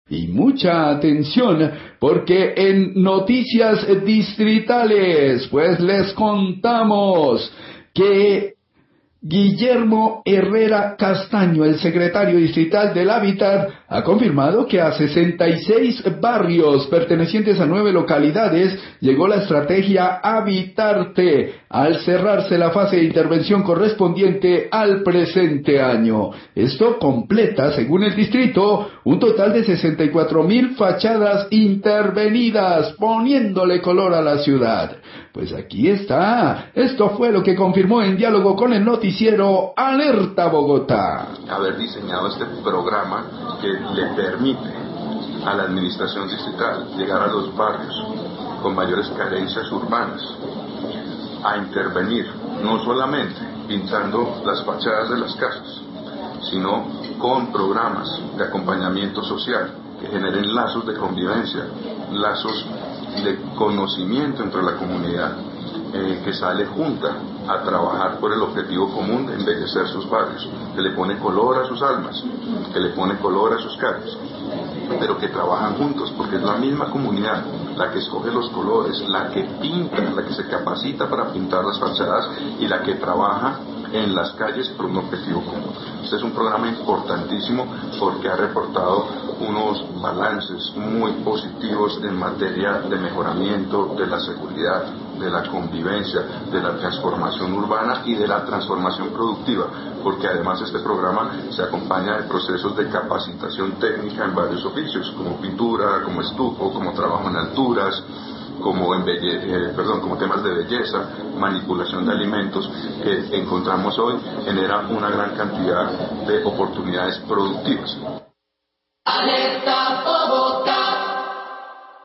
Y mucha atención, porque en Noticias Distritales, pues les contamos que Guillermo Herrera Castaño, el secretario distrital del Hábitat, ha confirmado que a 66 barrios pertenecientes a 9 localidades llegó la estrategia Habitarte, al cerrarse la fase de intervención correspondiente al presente año. Esto completa, según el distrito, un total de 64.000 fachadas intervenidas, poniéndole color a la ciudad. Pues aquí está. Esto fue lo que confirmó en diálogo con el noticiero Alerta Bogotá. Haber diseñado este programa que le permite a la administración distrital llegar a los barrios con mayores carencias urbanas, a intervenir, no solamente pintando las fachadas de las casas, sino con programas de acompañamiento social que generen lazos de convivencia, lazos de conocimiento entre la comunidad, que sale junta a trabajar por el objetivo común de embellecer sus barrios, que le pone color a sus almas, que le pone color a sus caras, pero que trabajan juntos, porque es la misma comunidad la que escoge los colores, la que pinta, la que se capacita para pintar las fachadas y la que trabaja en las calles por un objetivo común. Este es un programa importantísimo porque ha reportado unos balances muy positivos en materia de mejoramiento de la seguridad, de la convivencia, de la transformación urbana y de la transformación productiva, porque además este programa se acompaña de procesos de capacitación técnica en varios oficios, como pintura, como estuco, como trabajo en alturas, como temas de belleza, manipulación de alimentos, que encontramos hoy genera una gran cantidad de oportunidades productivas. Alerta.